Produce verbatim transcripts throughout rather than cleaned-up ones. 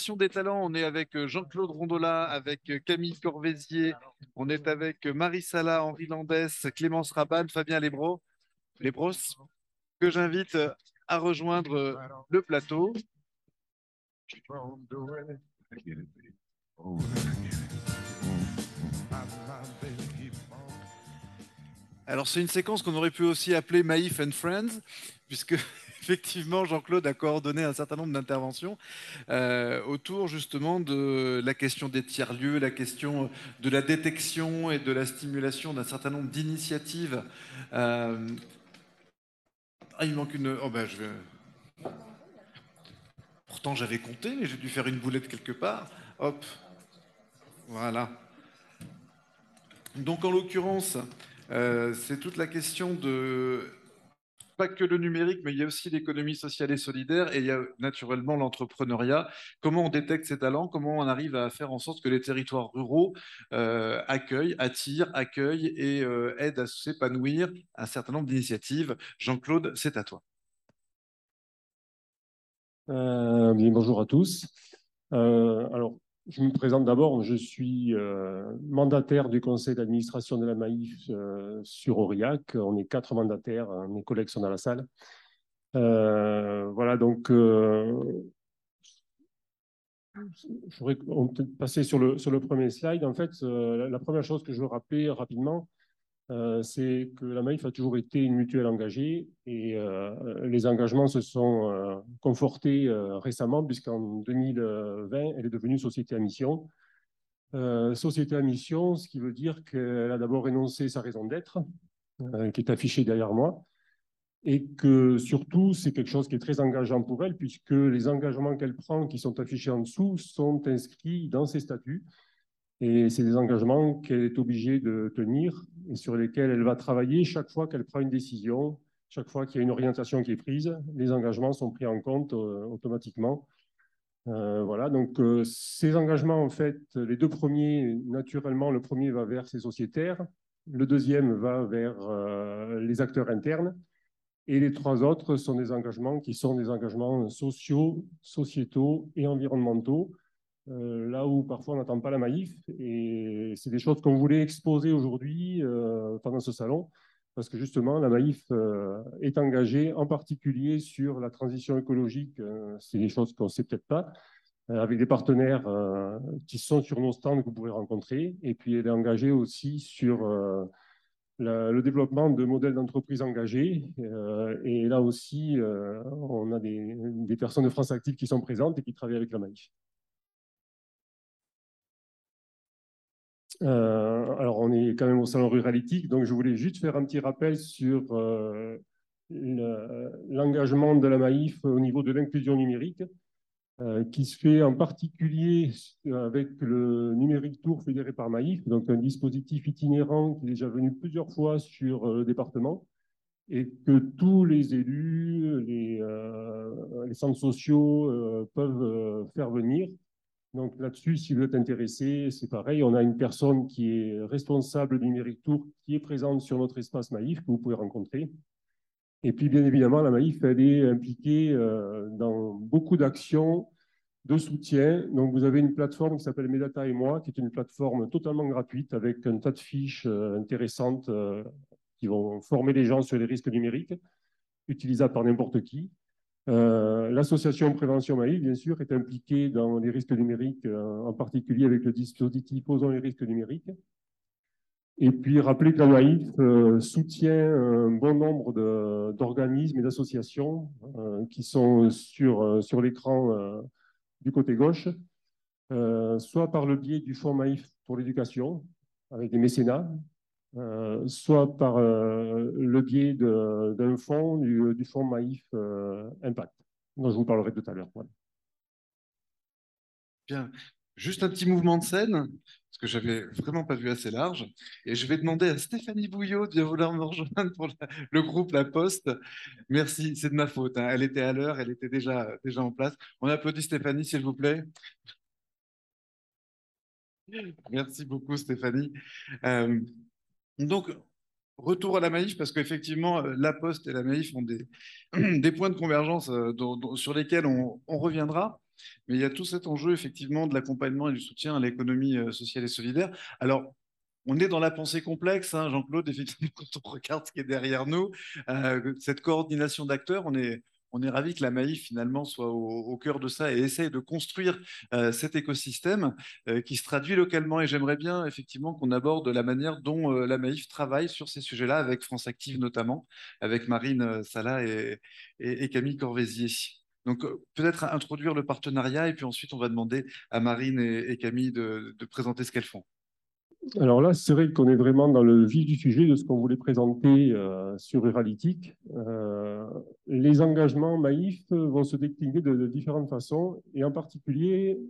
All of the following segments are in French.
Génération des talents, on est avec euh, Jean-Claude Rondola, avec euh, Camille Corvézier, on est avec euh, Marie Sala, Henri Landès, Clémence Rabanne, Fabien Lebros, Lebros, que j'invite euh, à rejoindre euh, le plateau. Alors, c'est une séquence qu'on aurait pu aussi appeler Maïf and Friends, puisque effectivement, Jean-Claude a coordonné un certain nombre d'interventions euh, autour justement de la question des tiers-lieux, la question de la détection et de la stimulation d'un certain nombre d'initiatives. Euh... Ah, il manque une. Oh ben, je vais. Pourtant, j'avais compté, mais j'ai dû faire une boulette quelque part. Hop, voilà. Donc, en l'occurrence, euh, c'est toute la question de pas que le numérique, mais il y a aussi l'économie sociale et solidaire et il y a naturellement l'entrepreneuriat. Comment on détecte ces talents? Comment on arrive à faire en sorte que les territoires ruraux euh, accueillent, attirent, accueillent et euh, aident à s'épanouir un certain nombre d'initiatives? Jean-Claude, c'est à toi. Euh, bien, bonjour à tous. Euh, alors, je me présente d'abord. Je suis euh, mandataire du conseil d'administration de la Maïf euh, sur Aurillac. On est quatre mandataires. hein, Mes collègues sont dans la salle. Euh, voilà, donc, euh, je voudrais on peut passer sur le, sur le premier slide. En fait, euh, la, la première chose que je veux rappeler rapidement, euh, c'est que la Maïf a toujours été une mutuelle engagée et euh, les engagements se sont euh, confortés euh, récemment puisqu'en deux mille vingt, elle est devenue société à mission. Euh, société à mission, ce qui veut dire qu'elle a d'abord énoncé sa raison d'être, euh, qui est affichée derrière moi, et que surtout, c'est quelque chose qui est très engageant pour elle puisque les engagements qu'elle prend, qui sont affichés en dessous, sont inscrits dans ses statuts. Et c'est des engagements qu'elle est obligée de tenir et sur lesquels elle va travailler chaque fois qu'elle prend une décision, chaque fois qu'il y a une orientation qui est prise, les engagements sont pris en compte euh, automatiquement. Euh, voilà, donc euh, ces engagements, en fait, les deux premiers, naturellement, le premier va vers ses sociétaires, le deuxième va vers euh, les acteurs internes, et les trois autres sont des engagements qui sont des engagements sociaux, sociétaux et environnementaux euh, là où parfois on n'attend pas la Maïf. Et c'est des choses qu'on voulait exposer aujourd'hui euh, pendant ce salon, parce que justement, la Maïf euh, est engagée en particulier sur la transition écologique. Euh, c'est des choses qu'on ne sait peut-être pas, euh, avec des partenaires euh, qui sont sur nos stands que vous pourrez rencontrer. Et puis, elle est engagée aussi sur euh, la, le développement de modèles d'entreprise engagés. Euh, et là aussi, euh, on a des, des personnes de France Active qui sont présentes et qui travaillent avec la Maïf. Euh, alors, on est quand même au salon ruralitique, donc je voulais juste faire un petit rappel sur euh, l'engagement de la Maïf au niveau de l'inclusion numérique, euh, qui se fait en particulier avec le numérique tour fédéré par Maïf, donc un dispositif itinérant qui est déjà venu plusieurs fois sur euh, le département et que tous les élus, les, euh, les centres sociaux euh, peuvent euh, faire venir. Donc là-dessus, si vous êtes intéressé, c'est pareil. On a une personne qui est responsable du numérique tour qui est présente sur notre espace Maïf que vous pouvez rencontrer. Et puis, bien évidemment, la Maïf, elle est impliquée euh, dans beaucoup d'actions de soutien. Donc, vous avez une plateforme qui s'appelle Medata et moi, qui est une plateforme totalement gratuite avec un tas de fiches euh, intéressantes euh, qui vont former les gens sur les risques numériques, utilisables par n'importe qui. Euh, L'association Prévention Maïf, bien sûr, est impliquée dans les risques numériques, euh, en particulier avec le dispositif Osons les risques numériques. Et puis, rappeler que la Maïf euh, soutient un bon nombre d'organismes et d'associations euh, qui sont sur, euh, sur l'écran euh, du côté gauche, euh, soit par le biais du Fonds Maïf pour l'éducation, avec des mécénats, euh, soit par euh, le biais d'un fonds, du, du Fonds Maïf euh, Impact, dont je vous parlerai tout à l'heure. Voilà. Bien. Juste un petit mouvement de scène, parce que j'avais vraiment pas vu assez large. Et je vais demander à Stéphanie Bouillot de bien vouloir me rejoindre pour la- le groupe La Poste. Merci, c'est de ma faute, hein. Elle était à l'heure, elle était déjà, déjà en place. On applaudit Stéphanie, s'il vous plaît. Merci beaucoup, Stéphanie. Euh, donc, retour à la Maïf, parce qu'effectivement, euh, La Poste et la Maïf ont des, des points de convergence euh, dont- dont- sur lesquels on, on reviendra. Mais il y a tout cet enjeu, effectivement, de l'accompagnement et du soutien à l'économie euh, sociale et solidaire. Alors, on est dans la pensée complexe, hein, Jean-Claude, effectivement, quand on regarde ce qui est derrière nous, euh, cette coordination d'acteurs, on est, on est ravi que la Maïf, finalement, soit au, au cœur de ça et essaye de construire euh, cet écosystème euh, qui se traduit localement. Et j'aimerais bien, effectivement, qu'on aborde la manière dont euh, la Maïf travaille sur ces sujets-là, avec France Active notamment, avec Marine euh, Sala et, et- et Camille Corvézier. Donc, euh, peut-être introduire le partenariat et puis ensuite, on va demander à Marine et, et Camille de, de présenter ce qu'elles font. Alors là, c'est vrai qu'on est vraiment dans le vif du sujet de ce qu'on voulait présenter euh, sur Ruralytic. Euh, les engagements Maïf vont se décliner de, de différentes façons et en particulier,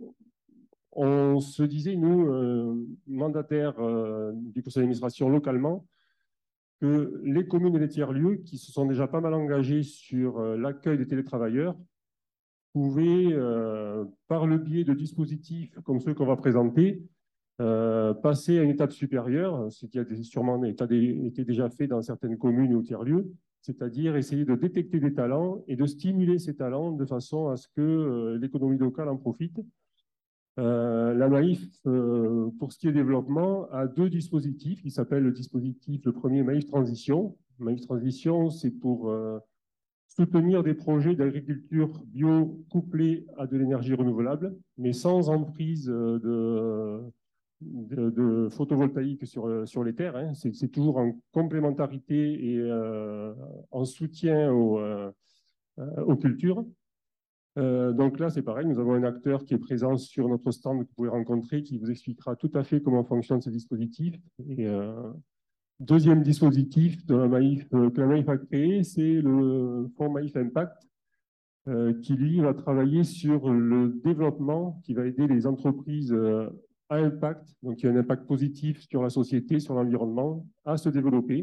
on se disait, nous, euh, mandataires euh, du conseil d'administration localement, que les communes et les tiers-lieux qui se sont déjà pas mal engagés sur euh, l'accueil des télétravailleurs pouvaient, euh, par le biais de dispositifs comme ceux qu'on va présenter, euh, passer à une étape supérieure, ce qui a sûrement été, été déjà fait dans certaines communes ou tiers-lieux, c'est-à-dire essayer de détecter des talents et de stimuler ces talents de façon à ce que euh, l'économie locale en profite. Euh, la Maïf, euh, pour ce qui est développement, a deux dispositifs qui s'appellent le dispositif, le premier Maïf Transition. Maïf Transition, c'est pour euh, soutenir des projets d'agriculture bio couplés à de l'énergie renouvelable, mais sans emprise euh, de, de, de photovoltaïque sur, sur les terres. Hein. C'est toujours en complémentarité et euh, en soutien aux, euh, aux cultures. Euh, donc là, c'est pareil, nous avons un acteur qui est présent sur notre stand que vous pouvez rencontrer, qui vous expliquera tout à fait comment fonctionne ce dispositif. Et, euh, deuxième dispositif de la Maïf, euh, que la Maïf a créé, c'est le fonds Maïf Impact, euh, qui lui va travailler sur le développement, qui va aider les entreprises euh, à impact, donc qui a un impact positif sur la société, sur l'environnement, à se développer.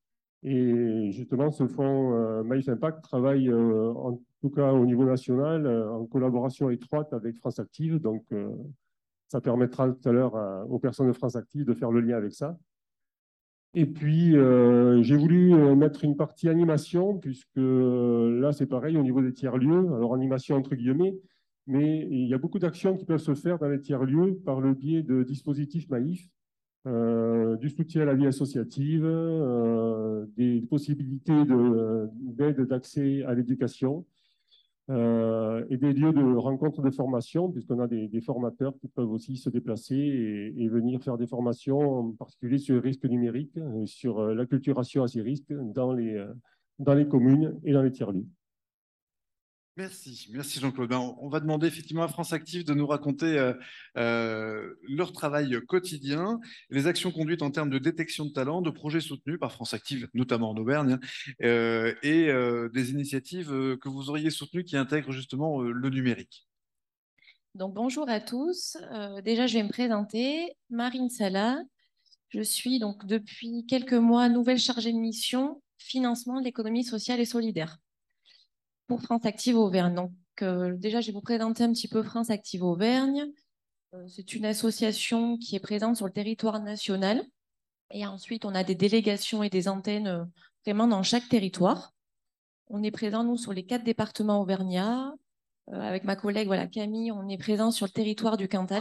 Et justement, ce fonds euh, Maïf Impact travaille, euh, en tout cas au niveau national, euh, en collaboration étroite avec France Active. Donc, euh, ça permettra tout à l'heure euh, aux personnes de France Active de faire le lien avec ça. Et puis, euh, j'ai voulu euh, mettre une partie animation, puisque euh, là, c'est pareil au niveau des tiers-lieux. Alors, animation entre guillemets, mais il y a beaucoup d'actions qui peuvent se faire dans les tiers-lieux par le biais de dispositifs Maïf, euh, du soutien à la vie associative, euh, des possibilités de- d'aide d'accès à l'éducation, euh, et des lieux de rencontre de formation, puisqu'on a des, des formateurs qui peuvent aussi se déplacer et, et venir faire des formations, en particulier sur les risques numériques, euh, sur euh, l'acculturation à ces risques dans les, euh, dans les communes et dans les tiers-lieux. Merci, merci Jean-Claude. Ben, on on va demander effectivement à France Active de nous raconter euh, euh, leur travail quotidien, les actions conduites en termes de détection de talents, de projets soutenus par France Active, notamment en Auvergne, hein, euh, et euh, des initiatives euh, que vous auriez soutenues qui intègrent justement euh, le numérique. Donc, bonjour à tous. Euh, déjà, je vais me présenter. Marine Sala. Je suis donc depuis quelques mois nouvelle chargée de mission financement de l'économie sociale et solidaire pour France Active Auvergne. Donc, euh, déjà, je vais vous présenter un petit peu France Active Auvergne. Euh, c'est une association qui est présente sur le territoire national. Et ensuite, on a des délégations et des antennes euh, vraiment dans chaque territoire. On est présent, nous, sur les quatre départements auvergnats. Euh, avec ma collègue voilà, Camille, on est présent sur le territoire du Cantal.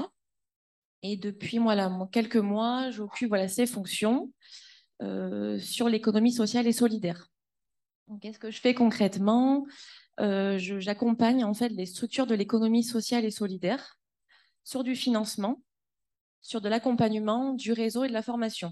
Et depuis voilà, quelques mois, j'occupe voilà, ces fonctions euh, sur l'économie sociale et solidaire. Qu'est-ce que je fais concrètement? euh, J'accompagne en fait les structures de l'économie sociale et solidaire sur du financement, sur de l'accompagnement, du réseau et de la formation.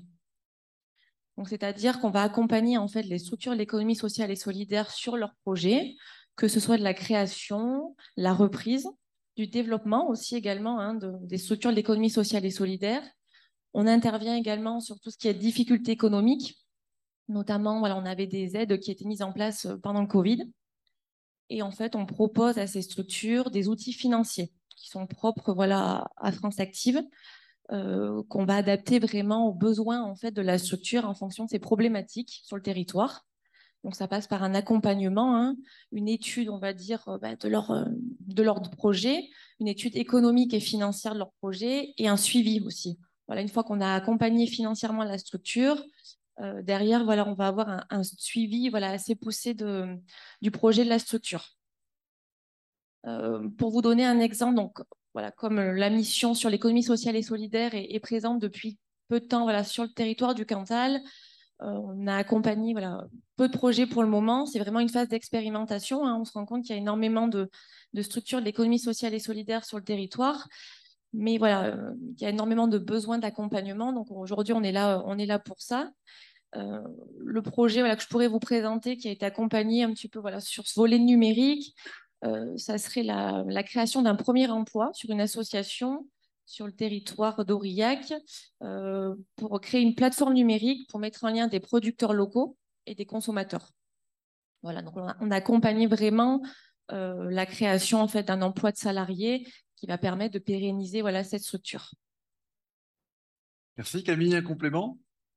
Donc, c'est-à-dire qu'on va accompagner en fait les structures de l'économie sociale et solidaire sur leurs projets, que ce soit de la création, la reprise, du développement aussi également hein, de, des structures de l'économie sociale et solidaire. On intervient également sur tout ce qui est difficultés économiques, notamment voilà, on avait des aides qui étaient mises en place pendant le Covid. Et en fait, on propose à ces structures des outils financiers qui sont propres voilà, à France Active, euh, qu'on va adapter vraiment aux besoins en fait, de la structure en fonction de ses problématiques sur le territoire. Donc, ça passe par un accompagnement, hein, une étude, on va dire, euh, bah, de, leur, euh, de leur projet, une étude économique et financière de leur projet et un suivi aussi. Voilà, une fois qu'on a accompagné financièrement la structure, euh, derrière, voilà, on va avoir un, un suivi voilà, assez poussé de, du projet de la structure. Euh, pour vous donner un exemple, donc, voilà, comme la mission sur l'économie sociale et solidaire est, est présente depuis peu de temps voilà, sur le territoire du Cantal, euh, on a accompagné voilà, peu de projets pour le moment. C'est vraiment une phase d'expérimentation, hein. On se rend compte qu'il y a énormément de, de structures de l'économie sociale et solidaire sur le territoire. Mais voilà, euh, il y a énormément de besoins d'accompagnement. Donc aujourd'hui, on est là, on est là pour ça. Euh, le projet voilà, que je pourrais vous présenter, qui a été accompagné un petit peu voilà, sur ce volet numérique, euh, ça serait la, la création d'un premier emploi sur une association sur le territoire d'Aurillac euh, pour créer une plateforme numérique pour mettre en lien des producteurs locaux et des consommateurs. Voilà, donc on a, on a accompagné vraiment euh, la création en fait d'un emploi de salarié qui va permettre de pérenniser voilà, cette structure. Merci Camille, un complément?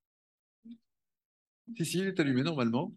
Si, si, il est allumé normalement.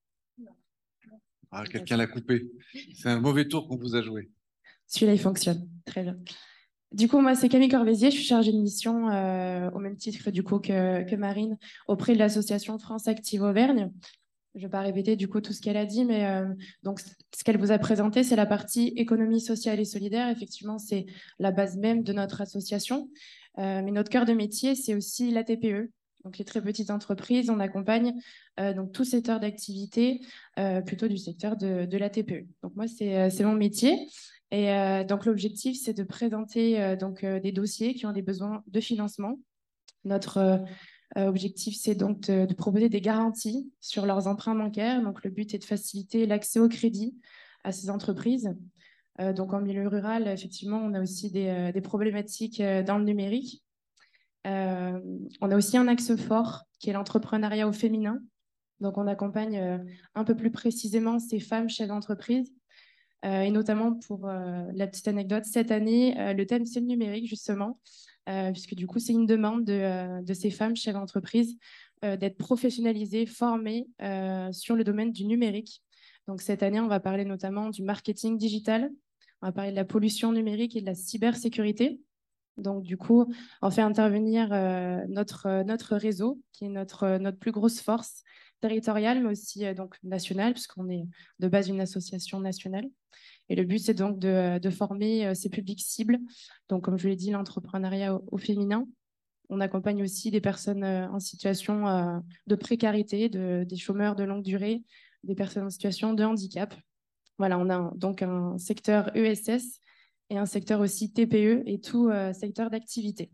Ah, quelqu'un l'a coupé. C'est un mauvais tour qu'on vous a joué. Celui-là, il fonctionne. Très bien. Du coup, moi, c'est Camille Corvézier. Je suis chargée de mission euh, au même titre du coup que, que Marine auprès de l'association France Active Auvergne. Je ne vais pas répéter du coup tout ce qu'elle a dit, mais euh, donc ce qu'elle vous a présenté, c'est la partie économie sociale et solidaire. Effectivement, c'est la base même de notre association. Euh, mais notre cœur de métier, c'est aussi l'A T P E. Donc les très petites entreprises, on accompagne euh, donc tout secteur d'activité, euh, plutôt du secteur de, de l'A T P E. Donc moi, c'est euh, c'est mon métier. Et euh, donc l'objectif, c'est de présenter euh, donc euh, des dossiers qui ont des besoins de financement. Notre euh, euh, objectif, c'est donc de, de proposer des garanties sur leurs emprunts bancaires. Donc, le but est de faciliter l'accès au crédit à ces entreprises. Euh, donc, en milieu rural, effectivement, on a aussi des, euh, des problématiques euh, dans le numérique. Euh, on a aussi un axe fort qui est l'entrepreneuriat au féminin. Donc, on accompagne euh, un peu plus précisément ces femmes chefs d'entreprise. Euh, et notamment pour euh, la petite anecdote, cette année, euh, le thème, c'est le numérique, justement, euh, puisque du coup, c'est une demande de, euh, de ces femmes chefs d'entreprise euh, d'être professionnalisées, formées euh, sur le domaine du numérique. Donc, cette année, on va parler notamment du marketing digital, on va parler de la pollution numérique et de la cybersécurité. Donc, du coup, on fait intervenir euh, notre, euh, notre réseau, qui est notre, euh, notre plus grosse force territoriale, mais aussi euh, donc nationale, puisqu'on est de base une association nationale. Et le but, c'est donc de, de former euh, ces publics cibles. Donc, comme je l'ai dit, l'entrepreneuriat au, au féminin. On accompagne aussi des personnes euh, en situation euh, de précarité, de, des chômeurs de longue durée, des personnes en situation de handicap. Voilà, on a un- donc un secteur E S S et un secteur aussi T P E et tout euh, secteur d'activité.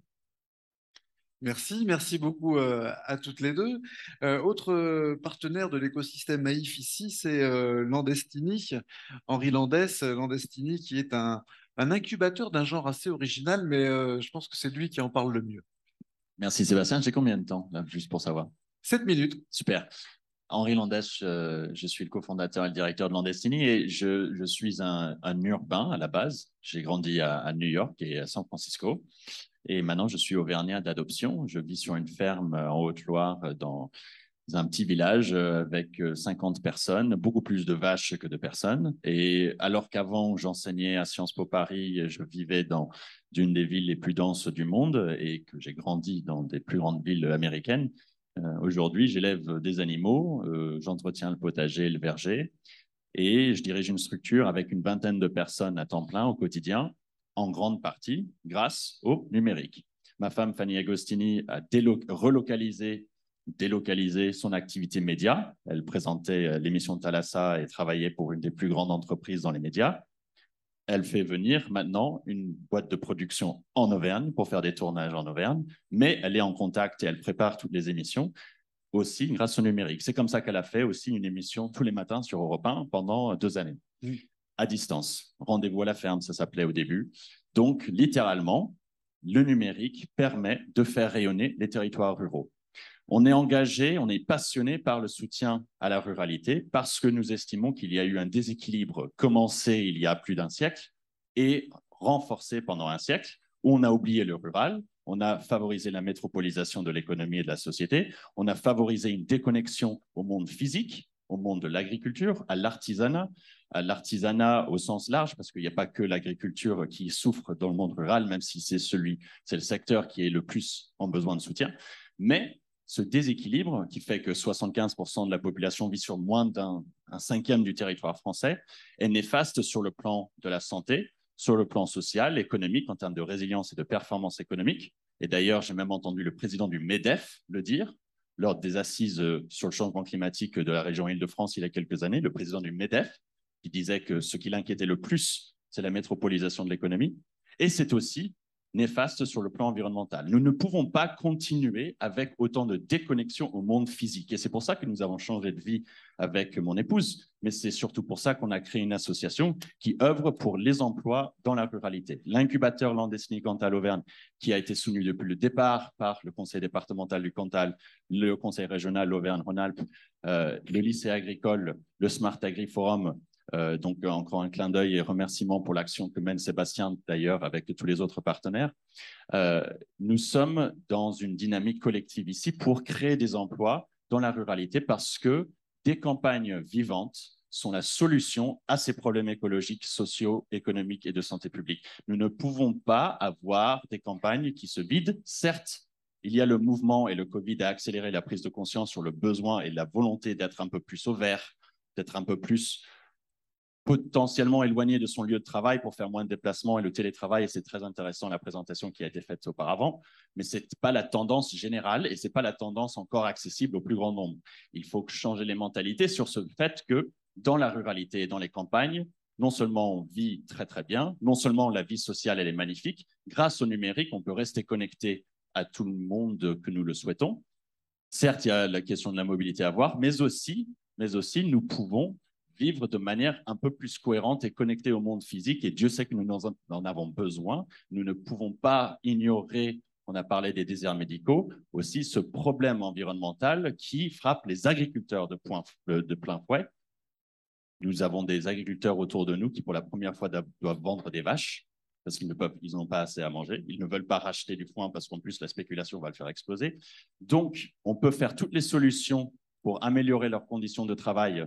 Merci, merci beaucoup euh, à toutes les deux. Euh, autre euh, partenaire de l'écosystème Maïf ici, c'est euh, Landestini, Henri Landès, euh, Landestini qui est un, un incubateur d'un genre assez original, mais euh, je pense que c'est lui qui en parle le mieux. Merci Sébastien. J'ai combien de temps, là, juste pour savoir? Sept minutes. Super. Henri Landès, euh, je suis le cofondateur et le directeur de Landestini et je, je suis un, un urbain à la base. J'ai grandi à, à New York et à San Francisco. Et maintenant, je suis auvergnat d'adoption. Je vis sur une ferme en Haute-Loire dans un petit village avec cinquante personnes, beaucoup plus de vaches que de personnes. Et alors qu'avant, j'enseignais à Sciences Po Paris, je vivais dans une des villes les plus denses du monde et que j'ai grandi dans des plus grandes villes américaines. Euh, aujourd'hui, j'élève des animaux, euh, j'entretiens le potager et le verger et je dirige une structure avec une vingtaine de personnes à temps plein au quotidien, en grande partie grâce au numérique. Ma femme Fanny Agostini a relocalisé, délocalisé son activité média. Elle présentait l'émission Thalassa et travaillait pour une des plus grandes entreprises dans les médias. Elle fait venir maintenant une boîte de production en Auvergne pour faire des tournages en Auvergne, mais elle est en contact et elle prépare toutes les émissions aussi grâce au numérique. C'est comme ça qu'elle a fait aussi une émission tous les matins sur Europe un pendant deux années, mmh. à distance. Rendez-vous à la ferme, ça s'appelait au début. Donc, littéralement, le numérique permet de faire rayonner les territoires ruraux. On est engagé, on est passionné par le soutien à la ruralité parce que nous estimons qu'il y a eu un déséquilibre commencé il y a plus d'un siècle et renforcé pendant un siècle où on a oublié le rural, on a favorisé la métropolisation de l'économie et de la société, on a favorisé une déconnexion au monde physique, au monde de l'agriculture, à l'artisanat, à l'artisanat au sens large, parce qu'il n'y a pas que l'agriculture qui souffre dans le monde rural, même si c'est celui, c'est le secteur qui est le plus en besoin de soutien. Mais ce déséquilibre qui fait que soixante-quinze pour cent de la population vit sur moins d'un un cinquième du territoire français est néfaste sur le plan de la santé, sur le plan social, économique, en termes de résilience et de performance économique. Et d'ailleurs, j'ai même entendu le président du MEDEF le dire lors des assises sur le changement climatique de la région Île-de-France il y a quelques années, le président du MEDEF, qui disait que ce qui l'inquiétait le plus, c'est la métropolisation de l'économie. Et c'est aussi néfaste sur le plan environnemental. Nous ne pouvons pas continuer avec autant de déconnexion au monde physique. Et c'est pour ça que nous avons changé de vie avec mon épouse, mais c'est surtout pour ça qu'on a créé une association qui œuvre pour les emplois dans la ruralité. L'incubateur Landesny Cantal-Auvergne, qui a été soutenu depuis le départ par le conseil départemental du Cantal, le conseil régional Auvergne-Rhône-Alpes, euh, le lycée agricole, le Smart Agri Forum. Euh, donc, encore un clin d'œil et remerciement pour l'action que mène Sébastien, d'ailleurs, avec tous les autres partenaires. Euh, nous sommes dans une dynamique collective ici pour créer des emplois dans la ruralité parce que des campagnes vivantes sont la solution à ces problèmes écologiques, sociaux, économiques et de santé publique. Nous ne pouvons pas avoir des campagnes qui se vident. Certes, il y a le mouvement et le Covid a accéléré la prise de conscience sur le besoin et la volonté d'être un peu plus au vert, d'être un peu plus potentiellement éloigné de son lieu de travail pour faire moins de déplacements et le télétravail, et c'est très intéressant la présentation qui a été faite auparavant, mais ce n'est pas la tendance générale et ce n'est pas la tendance encore accessible au plus grand nombre. Il faut changer les mentalités sur ce fait que dans la ruralité et dans les campagnes, non seulement on vit très très bien, non seulement la vie sociale elle est magnifique, grâce au numérique, on peut rester connecté à tout le monde que nous le souhaitons. Certes, il y a la question de la mobilité à voir, mais aussi, mais aussi nous pouvons vivre de manière un peu plus cohérente et connectée au monde physique. Et Dieu sait que nous en avons besoin. Nous ne pouvons pas ignorer, on a parlé des déserts médicaux, aussi ce problème environnemental qui frappe les agriculteurs de, point, de plein fouet. Nous avons des agriculteurs autour de nous qui, pour la première fois, doivent vendre des vaches parce qu'ils ne peuvent, ils n'ont pas assez à manger. Ils ne veulent pas racheter du foin parce qu'en plus, la spéculation va le faire exploser. Donc, on peut faire toutes les solutions pour améliorer leurs conditions de travail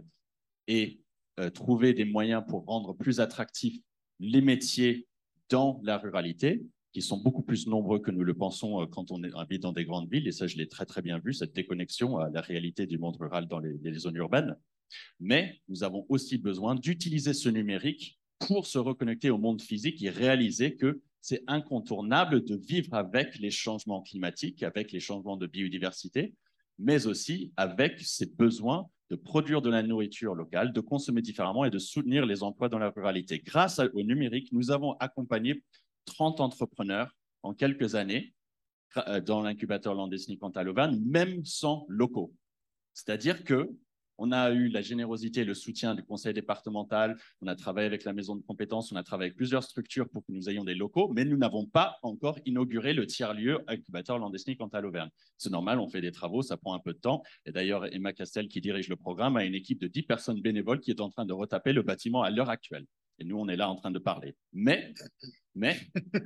et euh, trouver des moyens pour rendre plus attractifs les métiers dans la ruralité, qui sont beaucoup plus nombreux que nous le pensons euh, quand on habite dans des grandes villes. Et ça, je l'ai très, très bien vu, cette déconnexion à la réalité du monde rural dans les, les zones urbaines. Mais nous avons aussi besoin d'utiliser ce numérique pour se reconnecter au monde physique et réaliser que c'est incontournable de vivre avec les changements climatiques, avec les changements de biodiversité, mais aussi avec ces besoins de produire de la nourriture locale, de consommer différemment et de soutenir les emplois dans la ruralité. Grâce au numérique, nous avons accompagné trente entrepreneurs en quelques années dans l'incubateur Landesny Cantal-Auvergne, même sans locaux. C'est-à-dire que on a eu la générosité et le soutien du conseil départemental, on a travaillé avec la maison de compétences, on a travaillé avec plusieurs structures pour que nous ayons des locaux, mais nous n'avons pas encore inauguré le tiers-lieu incubateur Landesny Cantal-Auvergne. C'est normal, on fait des travaux, ça prend un peu de temps. Et d'ailleurs, Emma Castel, qui dirige le programme, a une équipe de dix personnes bénévoles qui est en train de retaper le bâtiment à l'heure actuelle. Et nous, on est là en train de parler. Mais, mais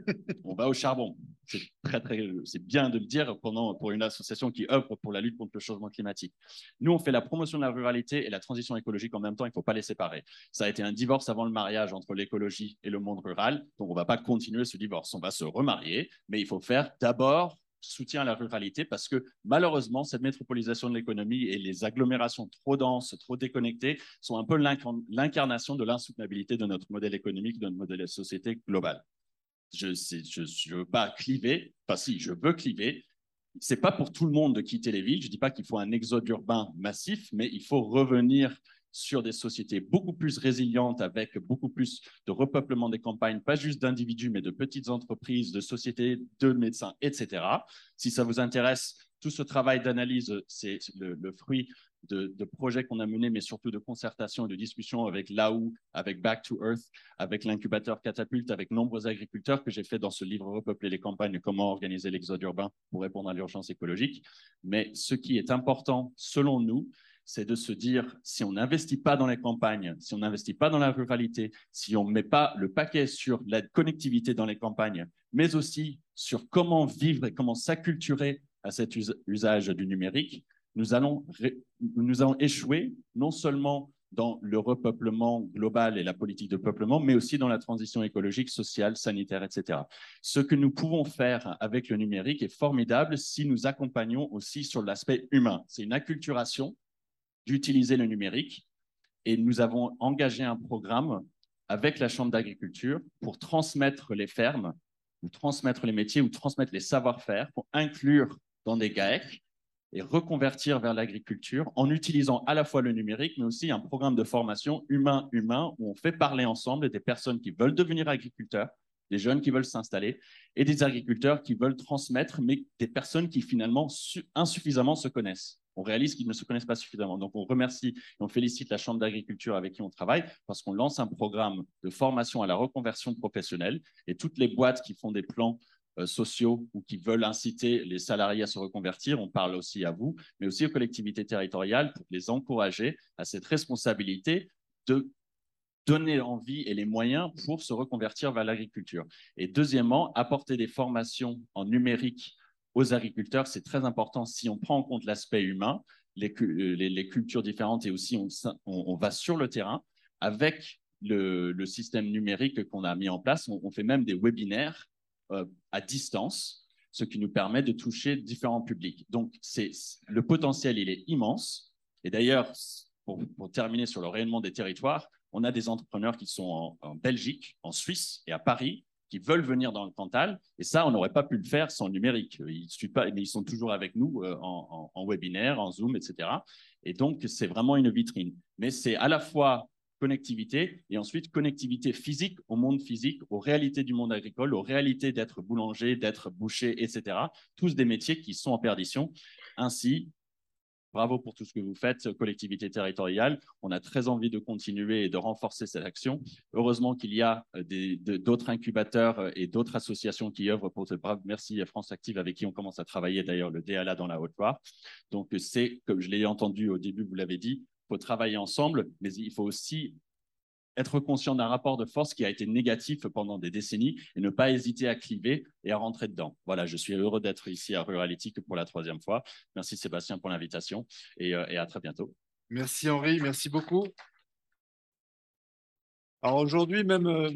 on va au charbon. C'est très, très, c'est bien de le dire pendant, pour une association qui œuvre pour la lutte contre le changement climatique. Nous, on fait la promotion de la ruralité et la transition écologique en même temps. Il ne faut pas les séparer. Ça a été un divorce avant le mariage entre l'écologie et le monde rural. Donc, on ne va pas continuer ce divorce. On va se remarier, mais il faut faire d'abord soutien à la ruralité parce que malheureusement, cette métropolisation de l'économie et les agglomérations trop denses, trop déconnectées sont un peu l'incarnation de l'insoutenabilité de notre modèle économique, de notre modèle de société global. Je ne je, je veux pas cliver, enfin si, je veux cliver. Ce n'est pas pour tout le monde de quitter les villes. Je ne dis pas qu'il faut un exode urbain massif, mais il faut revenir sur des sociétés beaucoup plus résilientes avec beaucoup plus de repeuplement des campagnes, pas juste d'individus, mais de petites entreprises, de sociétés, de médecins, et cetera. Si ça vous intéresse, tout ce travail d'analyse, c'est le, le fruit de, de projets qu'on a menés, mais surtout de concertation et de discussion avec l'A O U, avec Back to Earth, avec l'incubateur Catapulte, avec nombreux agriculteurs que j'ai fait dans ce livre Repeupler les campagnes, comment organiser l'exode urbain pour répondre à l'urgence écologique. Mais ce qui est important, selon nous, c'est de se dire, si on n'investit pas dans les campagnes, si on n'investit pas dans la ruralité, si on ne met pas le paquet sur la connectivité dans les campagnes, mais aussi sur comment vivre et comment s'acculturer à cet us usage du numérique, nous allons, nous allons échouer non seulement dans le repeuplement global et la politique de peuplement, mais aussi dans la transition écologique, sociale, sanitaire, et cetera. Ce que nous pouvons faire avec le numérique est formidable si nous accompagnons aussi sur l'aspect humain. C'est une acculturation d'utiliser le numérique et nous avons engagé un programme avec la Chambre d'agriculture pour transmettre les fermes, ou transmettre les métiers, ou transmettre les savoir-faire, pour inclure dans des GAEC et reconvertir vers l'agriculture en utilisant à la fois le numérique, mais aussi un programme de formation humain-humain où on fait parler ensemble des personnes qui veulent devenir agriculteurs, des jeunes qui veulent s'installer et des agriculteurs qui veulent transmettre, mais des personnes qui finalement insuffisamment se connaissent. On réalise qu'ils ne se connaissent pas suffisamment. Donc, on remercie et on félicite la Chambre d'agriculture avec qui on travaille parce qu'on lance un programme de formation à la reconversion professionnelle et toutes les boîtes qui font des plans euh, sociaux ou qui veulent inciter les salariés à se reconvertir, on parle aussi à vous, mais aussi aux collectivités territoriales pour les encourager à cette responsabilité de donner envie et les moyens pour se reconvertir vers l'agriculture. Et deuxièmement, apporter des formations en numérique aux agriculteurs, c'est très important si on prend en compte l'aspect humain, les, les, les, cultures différentes et aussi on, on, on va sur le terrain avec le, le système numérique qu'on a mis en place. On, on fait même des webinaires euh, à distance, ce qui nous permet de toucher différents publics. Donc, c'est, le potentiel, il est immense. Et d'ailleurs, pour, pour terminer sur le rayonnement des territoires, on a des entrepreneurs qui sont en, en Belgique, en Suisse et à Paris, qui veulent venir dans le Cantal. Et ça, on n'aurait pas pu le faire sans le numérique. Ils, pas, mais ils sont toujours avec nous euh, en, en, en webinaire, en Zoom, et cetera. Et donc, c'est vraiment une vitrine. Mais c'est à la fois connectivité et ensuite connectivité physique au monde physique, aux réalités du monde agricole, aux réalités d'être boulanger, d'être boucher, et cetera. Tous des métiers qui sont en perdition. Ainsi, bravo pour tout ce que vous faites, collectivité territoriale. On a très envie de continuer et de renforcer cette action. Heureusement qu'il y a d'autres incubateurs et d'autres associations qui œuvrent pour ce brave. Merci à France Active avec qui on commence à travailler d'ailleurs le D A L A dans la Haute-Loire. Donc c'est, comme je l'ai entendu au début, vous l'avez dit, il faut travailler ensemble, mais il faut aussi être conscient d'un rapport de force qui a été négatif pendant des décennies et ne pas hésiter à cliver et à rentrer dedans. Voilà, je suis heureux d'être ici à Ruralytique pour la troisième fois. Merci Sébastien pour l'invitation et, euh, et à très bientôt. Merci Henri, merci beaucoup. Alors aujourd'hui, même, euh,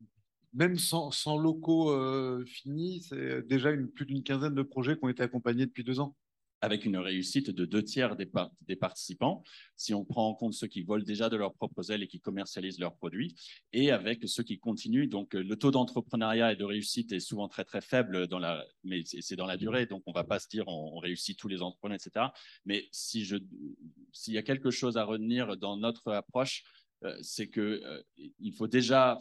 même sans, sans locaux euh, finis, c'est déjà une, plus d'une quinzaine de projets qui ont été accompagnés depuis deux ans. Avec une réussite de deux tiers des, par des participants, si on prend en compte ceux qui volent déjà de leurs propres ailes et qui commercialisent leurs produits, et avec ceux qui continuent. Donc, le taux d'entrepreneuriat et de réussite est souvent très, très faible, dans la, mais c'est dans la durée, donc on ne va pas se dire on, on réussit tous les entrepreneurs, et cetera. Mais si je, s'il y a quelque chose à retenir dans notre approche, euh, c'est qu'il euh, faut déjà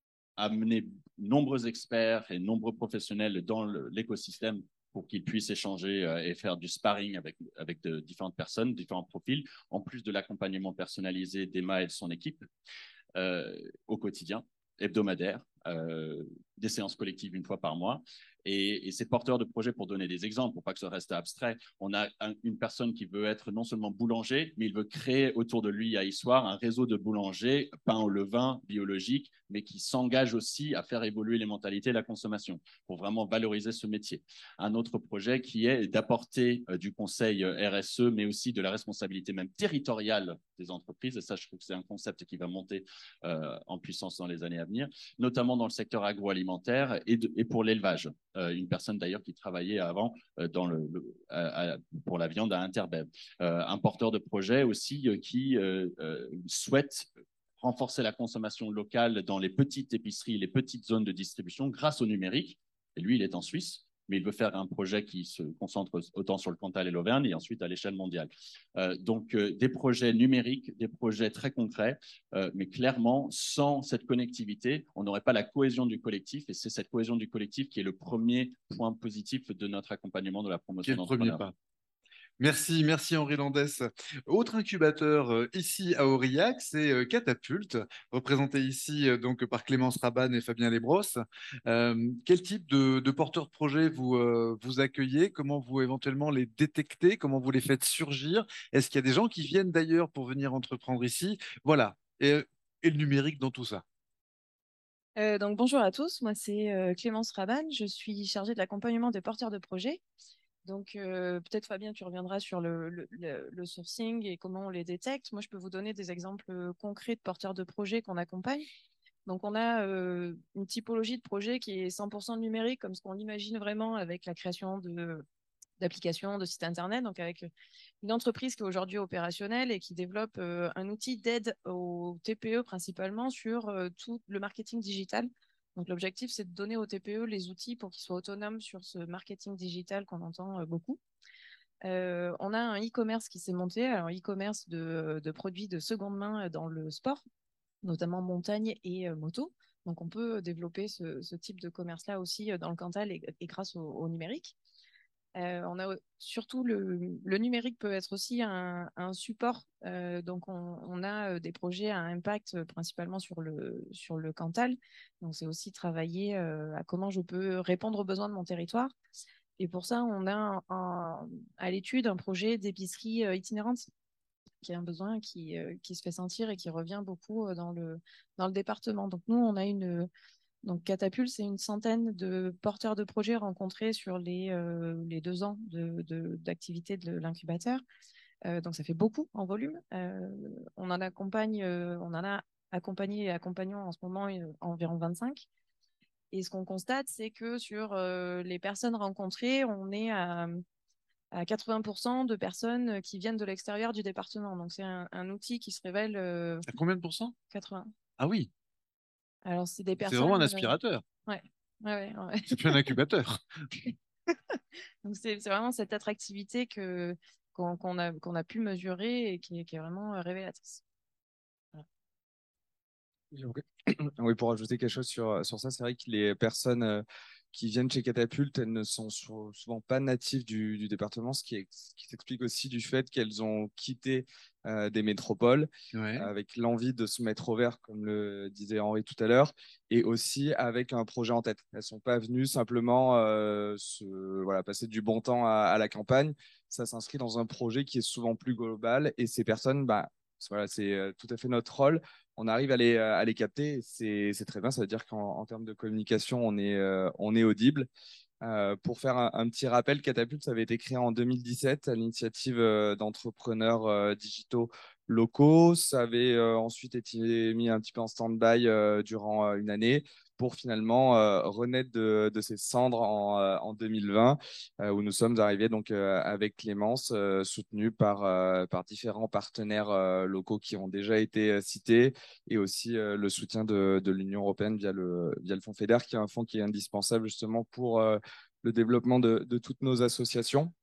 amener nombreux experts et nombreux professionnels dans l'écosystème pour qu'ils puissent échanger euh, et faire du sparring avec, avec de, différentes personnes, différents profils, en plus de l'accompagnement personnalisé d'Emma et de son équipe euh, au quotidien, hebdomadaire, euh, des séances collectives une fois par mois. Et, et c'est porteur de projets, pour donner des exemples, pour pas que ça reste abstrait. On a un, une personne qui veut être non seulement boulanger, mais il veut créer autour de lui à Issoire un réseau de boulangers, pain au levain, biologique, mais qui s'engage aussi à faire évoluer les mentalités et la consommation pour vraiment valoriser ce métier. Un autre projet qui est d'apporter euh, du conseil euh, R S E, mais aussi de la responsabilité même territoriale des entreprises. Et ça, je trouve que c'est un concept qui va monter euh, en puissance dans les années à venir, notamment dans le secteur agroalimentaire et, de, et pour l'élevage. Euh, une personne d'ailleurs qui travaillait avant euh, dans le, le, à, à, pour la viande à Interbev. Euh, un porteur de projet aussi euh, qui euh, euh, souhaite renforcer la consommation locale dans les petites épiceries, les petites zones de distribution grâce au numérique. Et lui, il est en Suisse, mais il veut faire un projet qui se concentre autant sur le Cantal et l'Auvergne et ensuite à l'échelle mondiale. Euh, donc, euh, des projets numériques, des projets très concrets, euh, mais clairement, sans cette connectivité, on n'aurait pas la cohésion du collectif et c'est cette cohésion du collectif qui est le premier point positif de notre accompagnement de la promotion d'entrepreneuriat. Merci, merci Henri Landès. Autre incubateur euh, ici à Aurillac, c'est euh, Catapulte, représenté ici euh, donc par Clémence Rabanne et Fabien Lesbrosses. Euh, quel type de, de porteurs de projet vous, euh, vous accueillez? Comment vous éventuellement les détectez? Comment vous les faites surgir? Est-ce qu'il y a des gens qui viennent d'ailleurs pour venir entreprendre ici? Voilà. Et, et le numérique dans tout ça. Euh, donc bonjour à tous, moi c'est euh, Clémence Rabanne, je suis chargée de l'accompagnement des porteurs de projets Donc, euh, peut-être Fabien, tu reviendras sur le, le, le, le sourcing et comment on les détecte. Moi, je peux vous donner des exemples concrets de porteurs de projets qu'on accompagne. Donc, on a euh, une typologie de projet qui est cent pour cent numérique, comme ce qu'on l'imagine vraiment avec la création de, d'applications, de sites Internet. Donc, avec une entreprise qui est aujourd'hui opérationnelle et qui développe euh, un outil d'aide aux T P E principalement sur euh, tout le marketing digital. Donc, l'objectif, c'est de donner aux T P E les outils pour qu'ils soient autonomes sur ce marketing digital qu'on entend euh, beaucoup. Euh, on a un e-commerce qui s'est monté, alors e-commerce de, de produits de seconde main dans le sport, notamment montagne et euh, moto. Donc, on peut développer ce, ce type de commerce-là aussi euh, dans le Cantal et, et grâce au, au numérique. Euh, on a surtout le, le numérique peut être aussi un, un support. Euh, donc, on, on a des projets à impact euh, principalement sur le, sur le Cantal. Donc, c'est aussi travailler euh, à comment je peux répondre aux besoins de mon territoire. Et pour ça, on a un, un, à l'étude un projet d'épicerie euh, itinérante qui est un besoin qui, euh, qui se fait sentir et qui revient beaucoup euh, dans le, dans le département. Donc, nous, on a une donc, Catapulte, c'est une centaine de porteurs de projets rencontrés sur les, euh, les deux ans de, de, d'activité de l'incubateur. Euh, donc, ça fait beaucoup en volume. Euh, on en accompagne, euh, on en a accompagné et accompagnons en ce moment euh, environ vingt-cinq. Et ce qu'on constate, c'est que sur euh, les personnes rencontrées, on est à, à quatre-vingts pour cent de personnes qui viennent de l'extérieur du département. Donc, c'est un, un outil qui se révèle. Euh, À combien de pourcents? quatre-vingts. Ah oui, Alors, c'est des c'est personnes. vraiment un euh, aspirateur. Ouais, ouais, ouais, ouais. C'est plus un incubateur. Donc, c'est c'est vraiment cette attractivité que, qu'on qu'on a, qu'on a pu mesurer et qui, est- qui est vraiment euh, révélatrice. Voilà. Oui, pour ajouter quelque chose sur, sur ça, c'est vrai que les personnes euh, qui viennent chez Catapulte, elles ne sont sou- souvent pas natives du, du département, ce qui, est- ce qui s'explique aussi du fait qu'elles ont quitté euh, des métropoles Ouais. avec l'envie de se mettre au vert, comme le disait Henri tout à l'heure, et aussi avec un projet en tête. Elles ne sont pas venues simplement euh, se, voilà, passer du bon temps à, à la campagne. Ça s'inscrit dans un projet qui est souvent plus global, et ces personnes, bah, voilà, c'est euh, tout à fait notre rôle. On arrive à les, à les capter, c'est c'est très bien. Ça veut dire qu'en en termes de communication, on est, euh, on est audible. Euh, pour faire un, un petit rappel, Catapulte, ça avait été créé en deux mille dix-sept à l'initiative euh, d'entrepreneurs euh, digitaux locaux. Ça avait euh, ensuite été mis un petit peu en stand-by euh, durant euh, une année pour finalement euh, renaître de, de ses cendres en, euh, en deux mille vingt, euh, où nous sommes arrivés donc euh, avec Clémence, euh, soutenus par, euh, par différents partenaires euh, locaux qui ont déjà été euh, cités, et aussi euh, le soutien de, de l'Union européenne via le, via le Fonds FEDER, qui est un fonds qui est indispensable justement pour euh, le développement de, de toutes nos associations.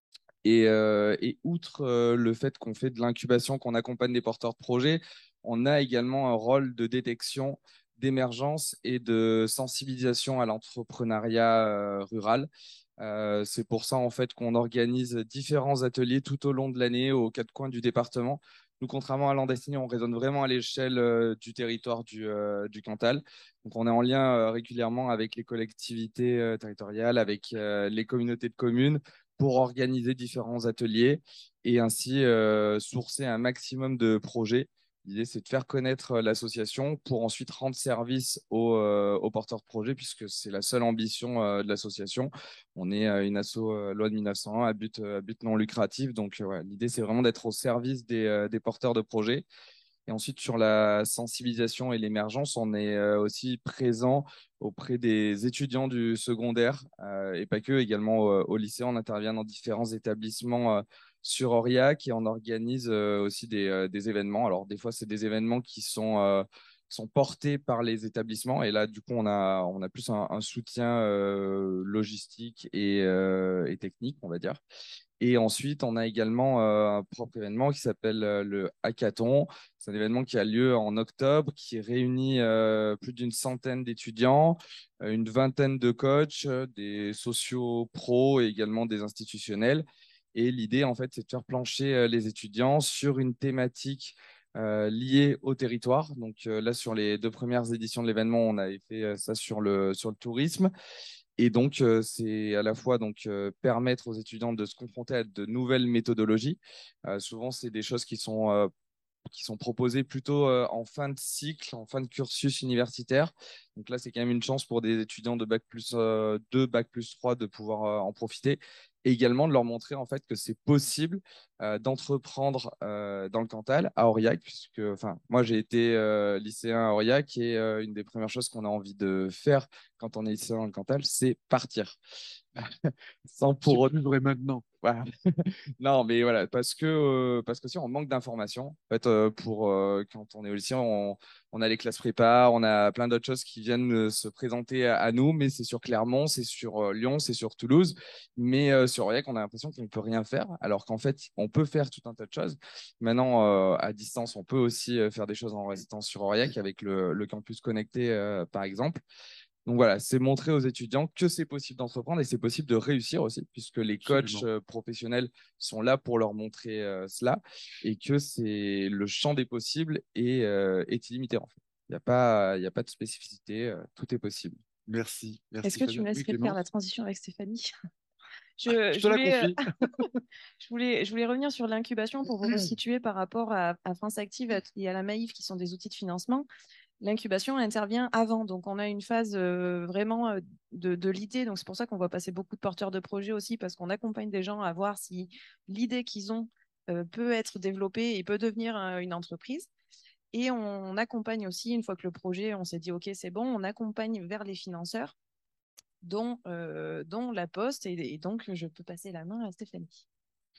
Et, euh, et outre euh, le fait qu'on fait de l'incubation, qu'on accompagne des porteurs de projets, on a également un rôle de détection, d'émergence et de sensibilisation à l'entrepreneuriat euh, rural. Euh, c'est pour ça en fait qu'on organise différents ateliers tout au long de l'année aux quatre coins du département. Nous, contrairement à Landestini, on raisonne vraiment à l'échelle euh, du territoire du, euh, du Cantal. Donc, on est en lien euh, régulièrement avec les collectivités euh, territoriales, avec euh, les communautés de communes, pour organiser différents ateliers et ainsi euh, sourcer un maximum de projets. L'idée, c'est de faire connaître l'association pour ensuite rendre service aux, euh, aux porteurs de projets, puisque c'est la seule ambition euh, de l'association. On est euh, une asso euh, loi de mille neuf cent un à but, à but non lucratif. Donc, euh, ouais, l'idée, c'est vraiment d'être au service des, euh, des porteurs de projets. Et ensuite, sur la sensibilisation et l'émergence, on est euh, aussi présent auprès des étudiants du secondaire euh, et pas que, également euh, au lycée. On intervient dans différents établissements euh, sur Aurillac et on organise euh, aussi des, euh, des événements. Alors, des fois, c'est des événements qui sont, euh, sont portés par les établissements. Et là, du coup, on a, on a plus un, un soutien euh, logistique et, euh, et technique, on va dire. Et ensuite, on a également euh, un propre événement qui s'appelle euh, le Hackathon. C'est un événement qui a lieu en octobre, qui réunit euh, plus d'une centaine d'étudiants, euh, une vingtaine de coachs, euh, des sociaux pros et également des institutionnels. Et l'idée, en fait, c'est de faire plancher euh, les étudiants sur une thématique euh, liée au territoire. Donc euh, là, sur les deux premières éditions de l'événement, on avait fait euh, ça sur le, sur le tourisme. Et donc, euh, c'est à la fois donc, euh, permettre aux étudiants de se confronter à de nouvelles méthodologies. Euh, souvent, c'est des choses qui sont, euh, qui sont proposées plutôt euh, en fin de cycle, en fin de cursus universitaire. Donc là, c'est quand même une chance pour des étudiants de bac plus euh, deux, bac plus trois de pouvoir euh, en profiter. et également de leur montrer en fait que c'est possible euh, d'entreprendre euh, dans le Cantal, à Aurillac, puisque enfin, moi j'ai été euh, lycéen à Aurillac et euh, une des premières choses qu'on a envie de faire quand on est lycéen dans le Cantal, c'est partir. Sans pour C'est plus vrai maintenant. voilà. Non, mais voilà, parce que, euh, parce que si on manque d'informations, en fait, euh, pour, euh, quand on est au lycée, on, on a les classes prépa, on a plein d'autres choses qui viennent euh, se présenter à, à nous, mais c'est sur Clermont, c'est sur euh, Lyon, c'est sur Toulouse, mais euh, sur Aurillac, on a l'impression qu'on ne peut rien faire, alors qu'en fait, on peut faire tout un tas de choses. Maintenant, euh, à distance, on peut aussi euh, faire des choses en résidence sur Aurillac avec le, le campus connecté, euh, par exemple. Donc voilà, c'est montrer aux étudiants que c'est possible d'entreprendre et c'est possible de réussir aussi, puisque les coachs Absolument. euh, professionnels sont là pour leur montrer euh, cela et que c'est le champ des possibles et euh, est illimité en fait. Il n'y a pas, il y a pas de spécificité, euh, tout est possible. Merci. Merci Est-ce que tu me Fabien. Oui, laisserais faire Clémence. la transition avec Stéphanie? Je je, te je la voulais, euh, confie. je, voulais, je voulais revenir sur l'incubation pour vous resituer par rapport à, à France Active et à la Maïf, qui sont des outils de financement. L'incubation intervient avant, donc on a une phase euh, vraiment euh, de, de l'idée, donc c'est pour ça qu'on voit passer beaucoup de porteurs de projets aussi, parce qu'on accompagne des gens à voir si l'idée qu'ils ont euh, peut être développée et peut devenir euh, une entreprise. Et on, on accompagne aussi, une fois que le projet, on s'est dit ok c'est bon, on accompagne vers les financeurs, dont, euh, dont La Poste, et, et donc je peux passer la main à Stéphanie.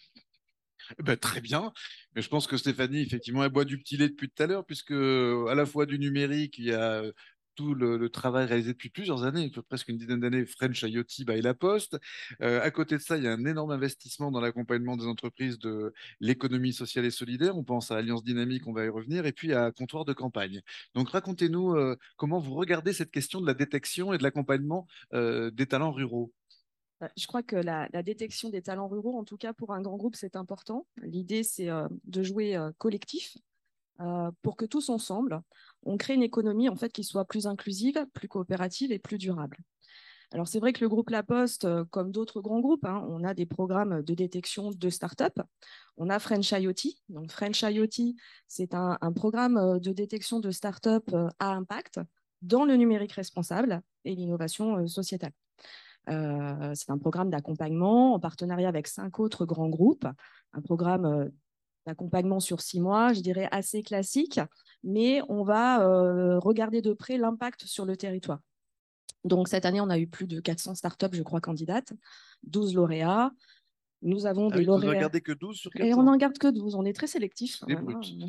Eh ben, très bien. Mais je pense que Stéphanie, effectivement, elle boit du petit lait depuis tout à l'heure, puisque euh, à la fois du numérique, il y a euh, tout le, le travail réalisé depuis plusieurs années, depuis presque une dizaine d'années, French I O T by La Poste. Euh, à côté de ça, il y a un énorme investissement dans l'accompagnement des entreprises de l'économie sociale et solidaire. On pense à Alliance Dynamique, on va y revenir, et puis à Comptoir de campagne. Donc racontez-nous euh, comment vous regardez cette question de la détection et de l'accompagnement euh, des talents ruraux. Je crois que la, la, détection des talents ruraux, en tout cas pour un grand groupe, c'est important. L'idée, c'est euh, de jouer euh, collectif euh, pour que tous ensemble, on crée une économie en fait qui soit plus inclusive, plus coopérative et plus durable. Alors c'est vrai que le groupe La Poste, euh, comme d'autres grands groupes, hein, on a des programmes de détection de start-up. On a French I O T. Donc French I O T, c'est un, un programme de détection de start-up euh, à impact dans le numérique responsable et l'innovation euh, sociétale. Euh, c'est un programme d'accompagnement en partenariat avec cinq autres grands groupes, un programme euh, d'accompagnement sur six mois, je dirais assez classique, mais on va euh, regarder de près l'impact sur le territoire. Donc cette année, on a eu plus de quatre cents startups, je crois, candidates, douze lauréats. Nous avons Ah des oui, vous ne lauréats. regardez que douze sur quatre cents. Et on n'en garde que douze, on est très sélectif. Des Voilà. brutes.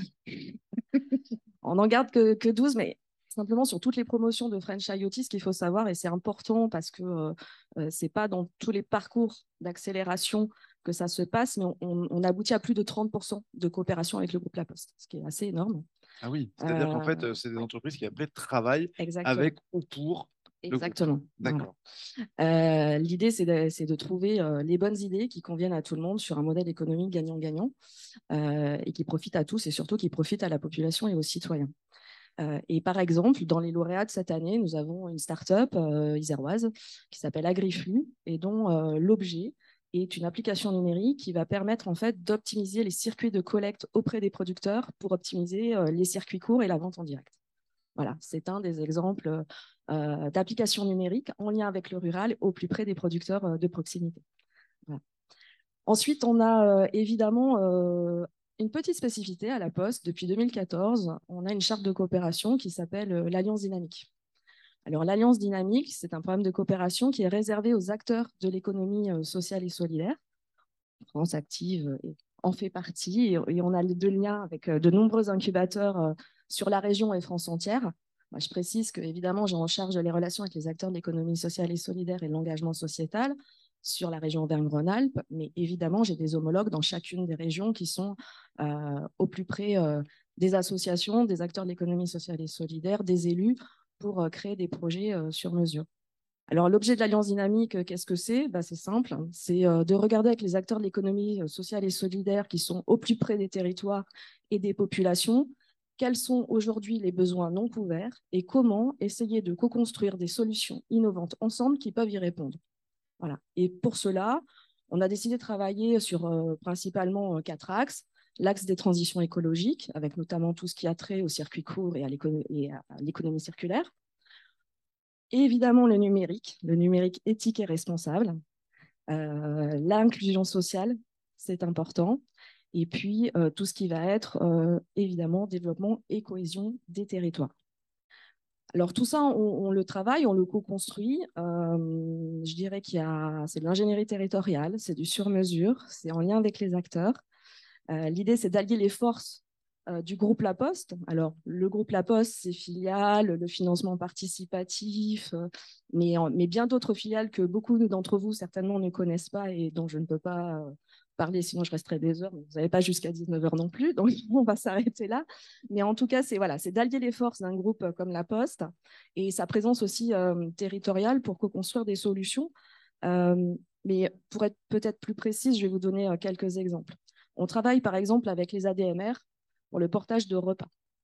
On n'en garde que, que douze, mais simplement sur toutes les promotions de French I O T, ce qu'il faut savoir, et c'est important parce que euh, euh, ce n'est pas dans tous les parcours d'accélération que ça se passe, mais on, on, on aboutit à plus de trente pour cent de coopération avec le groupe La Poste, ce qui est assez énorme. Ah oui, c'est-à-dire Euh, qu'en fait, c'est des entreprises qui après travaillent exactement. avec ou pour le groupe. Exactement. D'accord. Voilà. Euh, L'idée, c'est de, de trouver euh, les bonnes idées qui conviennent à tout le monde sur un modèle économique gagnant-gagnant euh, et qui profite à tous et surtout qui profite à la population et aux citoyens. Euh, et par exemple, dans les lauréats de cette année, nous avons une start-up euh, iséroise qui s'appelle Agriflux et dont euh, l'objet est une application numérique qui va permettre en fait d'optimiser les circuits de collecte auprès des producteurs pour optimiser euh, les circuits courts et la vente en direct. Voilà, c'est un des exemples euh, d'applications numériques en lien avec le rural au plus près des producteurs euh, de proximité. Voilà. Ensuite, on a euh, évidemment euh, une petite spécificité à La Poste. Depuis deux mille quatorze, on a une charte de coopération qui s'appelle euh, l'Alliance Dynamique. Alors, l'Alliance Dynamique, c'est un programme de coopération qui est réservé aux acteurs de l'économie euh, sociale et solidaire. France Active euh, en fait partie et, et on a les deux liens avec euh, de nombreux incubateurs euh, sur la région et France entière. Moi, je précise que, évidemment, j'ai en charge les relations avec les acteurs de l'économie sociale et solidaire et de l'engagement sociétal sur la région Auvergne-Rhône-Alpes, mais évidemment, j'ai des homologues dans chacune des régions qui sont euh, au plus près euh, des associations, des acteurs de l'économie sociale et solidaire, des élus, pour euh, créer des projets euh, sur mesure. Alors, l'objet de l'Alliance Dynamique, qu'est-ce que c'est? Bah, c'est simple, c'est euh, de regarder avec les acteurs de l'économie sociale et solidaire qui sont au plus près des territoires et des populations, quels sont aujourd'hui les besoins non couverts et comment essayer de co-construire des solutions innovantes ensemble qui peuvent y répondre. Voilà. Et pour cela, on a décidé de travailler sur euh, principalement euh, quatre axes. L'axe des transitions écologiques, avec notamment tout ce qui a trait au circuit court et à l'économie circulaire. Et évidemment, le numérique, le numérique éthique et responsable, Euh, l'inclusion sociale, c'est important. Et puis, euh, tout ce qui va être, euh, évidemment, développement et cohésion des territoires. Alors, tout ça, on, on le travaille, on le co-construit. Euh, je dirais qu'il y a, c'est de l'ingénierie territoriale, c'est du sur-mesure, c'est en lien avec les acteurs. Euh, l'idée, c'est d'allier les forces euh, du groupe La Poste. Alors, le groupe La Poste, c'est filiales, le financement participatif, euh, mais, mais bien d'autres filiales que beaucoup d'entre vous, certainement, ne connaissent pas et dont je ne peux pas euh, parler, sinon je resterai des heures. Vous n'avez pas jusqu'à dix-neuf heures non plus, donc on va s'arrêter là. Mais en tout cas, c'est voilà, c'est d'allier les forces d'un groupe comme La Poste et sa présence aussi euh, territoriale pour co-construire des solutions. Euh, mais pour être peut-être plus précise, je vais vous donner euh, quelques exemples. On travaille par exemple avec les A D M R pour le portage de repas.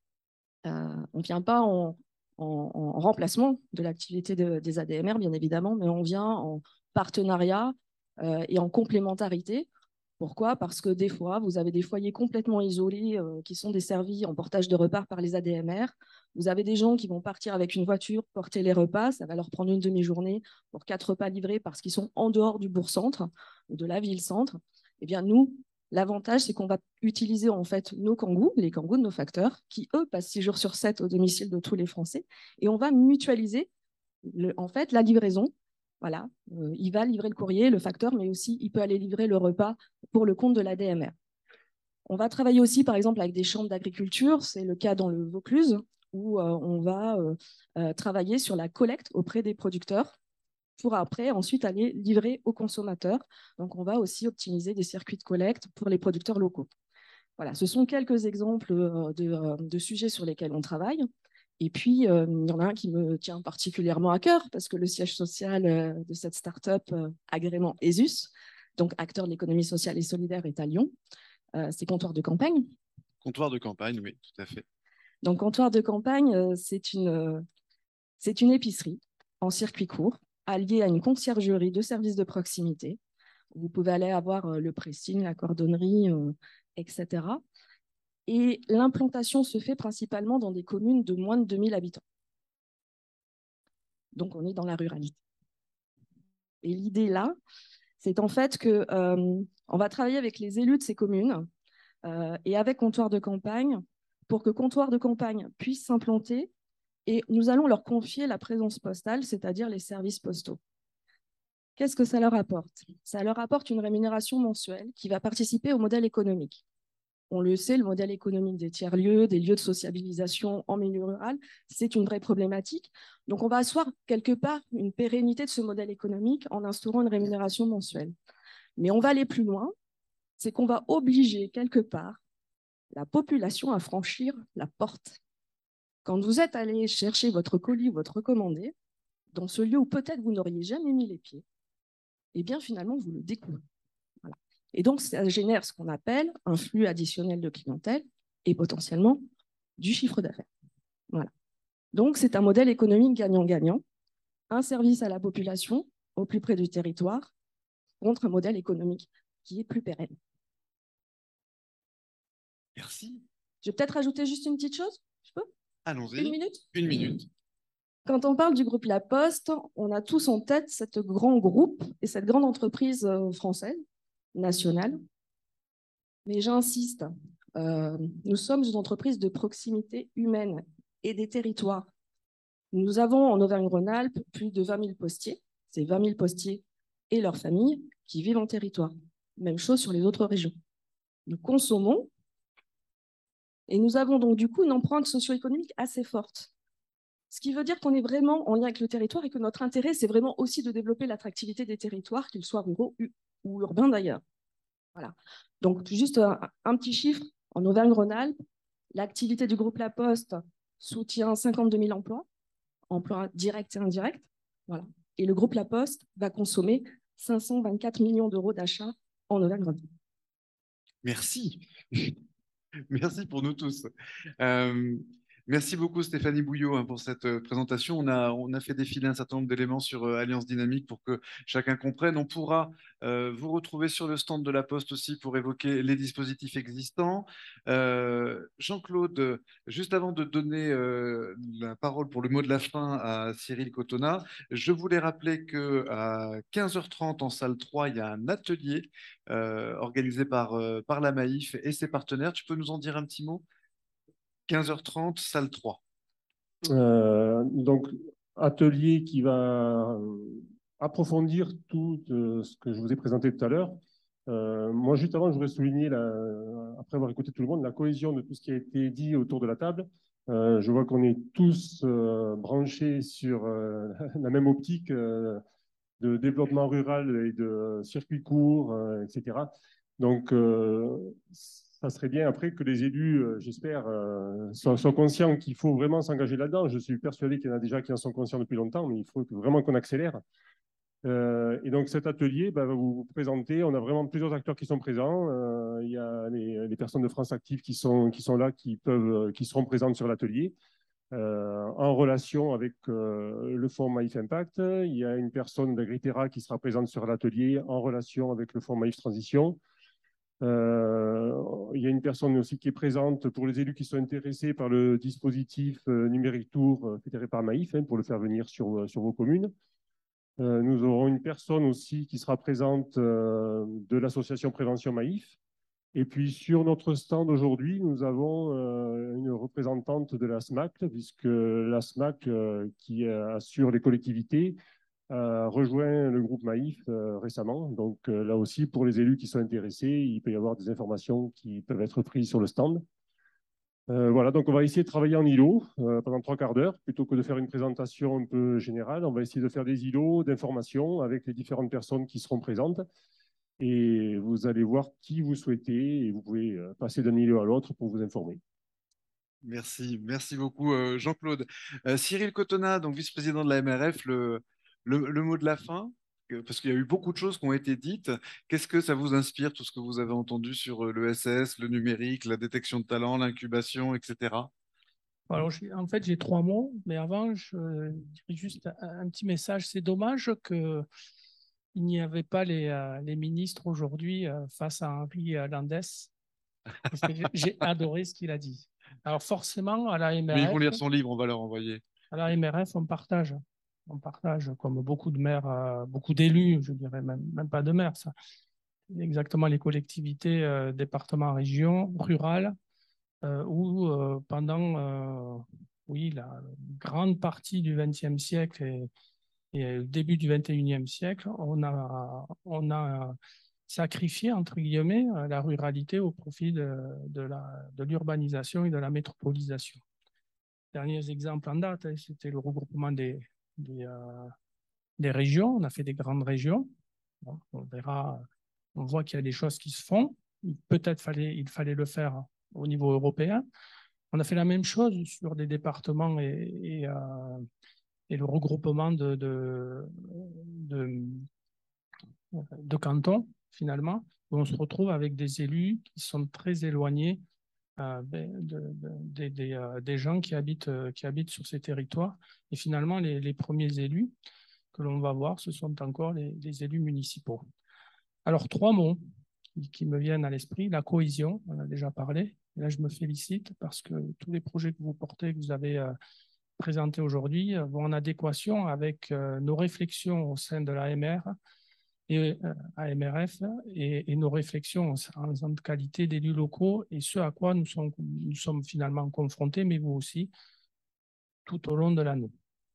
Euh, on ne vient pas en, en, en remplacement de l'activité de, des A D M R, bien évidemment, mais on vient en partenariat euh, et en complémentarité. Pourquoi? Parce que des fois, vous avez des foyers complètement isolés euh, qui sont desservis en portage de repas par les A D M R. Vous avez des gens qui vont partir avec une voiture, porter les repas. Ça va leur prendre une demi-journée pour quatre repas livrés parce qu'ils sont en dehors du bourg-centre ou de la ville-centre. Eh bien, nous, l'avantage, c'est qu'on va utiliser en fait nos kangous, les kangous de nos facteurs, qui, eux, passent six jours sur sept au domicile de tous les Français. Et on va mutualiser le, en fait, la livraison. Voilà, euh, il va livrer le courrier, le facteur, mais aussi il peut aller livrer le repas pour le compte de l'A D M R. On va travailler aussi, par exemple, avec des chambres d'agriculture. C'est le cas dans le Vaucluse, où euh, on va euh, euh, travailler sur la collecte auprès des producteurs pour après ensuite aller livrer aux consommateurs. Donc, on va aussi optimiser des circuits de collecte pour les producteurs locaux. Voilà, ce sont quelques exemples euh, de, euh, de sujets sur lesquels on travaille. Et puis, euh, il y en a un qui me tient particulièrement à cœur parce que le siège social euh, de cette start-up, euh, agrément ESUS, donc acteur de l'économie sociale et solidaire, est à Lyon. Euh, c'est Comptoir de Campagne. Comptoir de Campagne, oui, tout à fait. Donc, Comptoir de Campagne, euh, c'est une, euh, c'est une épicerie en circuit court, alliée à une conciergerie de services de proximité. Vous pouvez aller avoir euh, le pressing, la cordonnerie, euh, et cetera. Et l'implantation se fait principalement dans des communes de moins de deux mille habitants. Donc, on est dans la ruralité. Et l'idée là, c'est en fait que euh, on va travailler avec les élus de ces communes euh, et avec Comptoir de Campagne pour que Comptoir de Campagne puisse s'implanter et nous allons leur confier la présence postale, c'est-à-dire les services postaux. Qu'est-ce que ça leur apporte? Ça leur apporte une rémunération mensuelle qui va participer au modèle économique. On le sait, le modèle économique des tiers-lieux, des lieux de sociabilisation en milieu rural, c'est une vraie problématique. Donc, on va asseoir quelque part une pérennité de ce modèle économique en instaurant une rémunération mensuelle. Mais on va aller plus loin, c'est qu'on va obliger quelque part la population à franchir la porte. Quand vous êtes allé chercher votre colis ou votre commandé, dans ce lieu où peut-être vous n'auriez jamais mis les pieds, eh bien, finalement, vous le découvrez. Voilà. Et donc, ça génère ce qu'on appelle un flux additionnel de clientèle et potentiellement du chiffre d'affaires. Voilà. Donc, c'est un modèle économique gagnant-gagnant, un service à la population au plus près du territoire contre un modèle économique qui est plus pérenne. Merci. Je vais peut-être rajouter juste une petite chose, je peux? Allons-y. Une minute? Une minute. Quand on parle du groupe La Poste, on a tous en tête ce grand groupe et cette grande entreprise française, nationale. Mais j'insiste, euh, nous sommes une entreprise de proximité humaine et des territoires. Nous avons en Auvergne-Rhône-Alpes plus de vingt mille postiers. C'est vingt mille postiers et leurs familles qui vivent en territoire. Même chose sur les autres régions. Nous consommons et nous avons donc du coup une empreinte socio-économique assez forte. Ce qui veut dire qu'on est vraiment en lien avec le territoire et que notre intérêt, c'est vraiment aussi de développer l'attractivité des territoires, qu'ils soient ruraux ou urbains d'ailleurs. Voilà. Donc, juste un, un petit chiffre. En Auvergne-Rhône-Alpes, l'activité du groupe La Poste soutient cinquante-deux mille emplois, emplois directs et indirects. Voilà. Et le groupe La Poste va consommer cinq cent vingt-quatre millions d'euros d'achats en Auvergne-Rhône-Alpes. Merci. Merci pour nous tous. Euh, Merci beaucoup Stéphanie Bouillot hein, pour cette euh, présentation. On a, on a fait défiler un certain nombre d'éléments sur euh, Alliance Dynamique pour que chacun comprenne. On pourra euh, vous retrouver sur le stand de la Poste aussi pour évoquer les dispositifs existants. Euh, Jean-Claude, juste avant de donner euh, la parole pour le mot de la fin à Cyril Cotonna, je voulais rappeler qu'à quinze heures trente en salle trois, il y a un atelier euh, organisé par, euh, par la Maïf et ses partenaires. Tu peux nous en dire un petit mot? quinze heures trente, salle trois. Euh, donc, atelier qui va euh, approfondir tout euh, ce que je vous ai présenté tout à l'heure. Euh, moi, juste avant, je voudrais souligner, la, après avoir écouté tout le monde, la cohésion de tout ce qui a été dit autour de la table. Euh, je vois qu'on est tous euh, branchés sur euh, la même optique euh, de développement rural et de circuits courts, euh, et cetera. Donc, euh, ça serait bien après que les élus, euh, j'espère, euh, soient, soient conscients qu'il faut vraiment s'engager là-dedans. Je suis persuadé qu'il y en a déjà qui en sont conscients depuis longtemps, mais il faut vraiment qu'on accélère. Euh, et donc cet atelier bah, va vous présenter, on a vraiment plusieurs acteurs qui sont présents. Euh, il y a les, les personnes de France Active qui sont, qui sont là, qui, peuvent, qui seront présentes sur l'atelier. Euh, en relation avec euh, le fonds Maïf Impact. Il y a une personne d'Agritera qui sera présente sur l'atelier en relation avec le fonds Maïf Transition. Euh, il y a une personne aussi qui est présente pour les élus qui sont intéressés par le dispositif euh, numérique Tour euh, fédéré par Maïf hein, pour le faire venir sur, sur vos communes. Euh, nous aurons une personne aussi qui sera présente euh, de l'association Prévention Maïf. Et puis sur notre stand aujourd'hui, nous avons euh, une représentante de la SMAC, puisque la SMAC, euh, qui assure les collectivités, a rejoint le groupe Maïf euh, récemment. Donc euh, là aussi, pour les élus qui sont intéressés, il peut y avoir des informations qui peuvent être prises sur le stand. Euh, voilà, donc on va essayer de travailler en îlot euh, pendant trois quarts d'heure, plutôt que de faire une présentation un peu générale. On va essayer de faire des îlots d'informations avec les différentes personnes qui seront présentes. Et vous allez voir qui vous souhaitez et vous pouvez euh, passer d'un îlot à l'autre pour vous informer. Merci, merci beaucoup euh, Jean-Claude. Euh, Cyril Cotonna, donc vice-président de la M R F, le, le, le mot de la fin, euh, parce qu'il y a eu beaucoup de choses qui ont été dites. Qu'est-ce que ça vous inspire, tout ce que vous avez entendu sur euh, le S S, le numérique, la détection de talent, l'incubation, et cetera. Alors, en fait, j'ai trois mots, mais avant, je dirais juste un, un petit message. C'est dommage que il n'y avait pas les, euh, les ministres aujourd'hui euh, face à Henri Landès, parce que j'ai adoré ce qu'il a dit. Alors forcément, à la M R F... Mais ils vont lire son livre, on va leur envoyer. À la M R F, on partage. On partage, comme beaucoup de maires, euh, beaucoup d'élus, je dirais même, même pas de maires, ça. Exactement les collectivités, euh, départements, régions, rurales, euh, où euh, pendant euh, oui, la grande partie du vingtième siècle et Et au début du vingt et unième siècle, on a, on a sacrifié, entre guillemets, la ruralité au profit de, de, la, de l'urbanisation et de la métropolisation. Derniers exemples en date, c'était le regroupement des, des, euh, des régions. On a fait des grandes régions. Bon, on verra, on voit qu'il y a des choses qui se font. Peut-être fallait, il fallait le faire au niveau européen. On a fait la même chose sur des départements et, et euh, et le regroupement de, de, de, de cantons, finalement, où on se retrouve avec des élus qui sont très éloignés euh, de, de, de, des, euh, des gens qui habitent, euh, qui habitent sur ces territoires. Et finalement, les, les premiers élus que l'on va voir, ce sont encore les, les élus municipaux. Alors, trois mots qui, qui me viennent à l'esprit. La cohésion, on en a déjà parlé. Et là, je me félicite parce que tous les projets que vous portez, que vous avez euh, présentés aujourd'hui vont en adéquation avec euh, nos réflexions au sein de l'A M R et euh, A M R F et, et nos réflexions en, en de qualité d'élus locaux et ce à quoi nous sommes, nous sommes finalement confrontés, mais vous aussi, tout au long de l'année.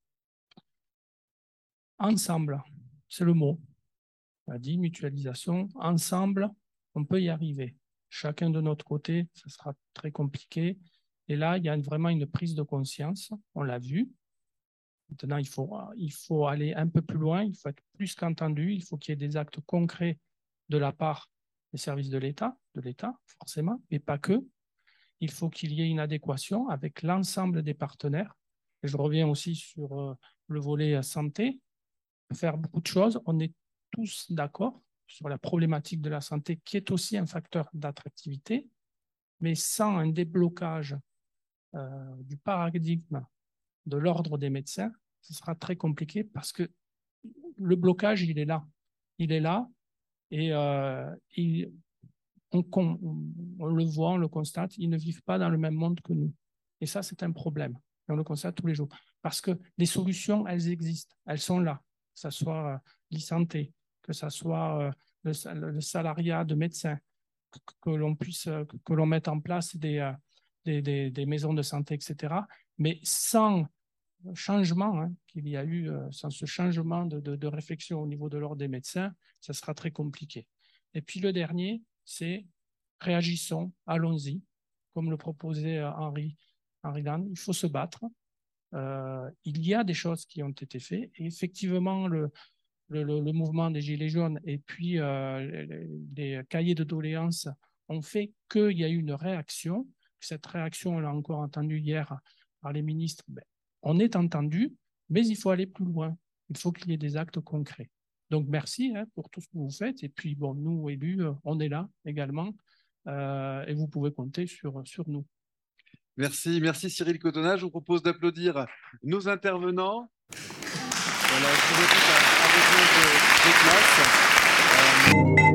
Ensemble, c'est le mot. On a dit mutualisation. Ensemble, on peut y arriver. Chacun de notre côté, ça sera très compliqué. Et là, il y a vraiment une prise de conscience, on l'a vu. Maintenant, il faut, il faut aller un peu plus loin, il faut être plus qu'entendu, il faut qu'il y ait des actes concrets de la part des services de l'État, de l'État forcément, mais pas que. Il faut qu'il y ait une adéquation avec l'ensemble des partenaires. Et je reviens aussi sur le volet santé, faire beaucoup de choses. On est tous d'accord sur la problématique de la santé qui est aussi un facteur d'attractivité, mais sans un déblocage euh, du paradigme de l'ordre des médecins, ce sera très compliqué parce que le blocage, il est là. Il est là et euh, il, on, on, on le voit, on le constate, ils ne vivent pas dans le même monde que nous. Et ça, c'est un problème. Et on le constate tous les jours. Parce que les solutions, elles existent, elles sont là. Que ce soit euh, l'e-santé, que ce soit euh, le, le salariat de médecins, que, que l'on puisse, que, que l'on mette en place des, euh, des, des, des maisons de santé, et cetera. Mais sans changement hein, qu'il y a eu, euh, sans ce changement de, de, de réflexion au niveau de l'ordre des médecins, ça sera très compliqué. Et puis le dernier, c'est réagissons, allons-y, comme le proposait euh, Henri, Henri Land, il faut se battre. Euh, il y a des choses qui ont été faites et effectivement le, le, le mouvement des Gilets jaunes et puis euh, les, les cahiers de doléances ont fait qu'il y a eu une réaction. Cette réaction, on l'a encore entendu hier par les ministres, ben, on est entendu, mais il faut aller plus loin. Il faut qu'il y ait des actes concrets. Donc, merci hein, pour tout ce que vous faites. Et puis, bon, nous, élus, on est là également. Euh, et vous pouvez compter sur, sur nous. Merci, merci Cyril Cotonnat. Je vous propose d'applaudir nos intervenants. Voilà, je vous invite à, à rejoindre les classes. Euh...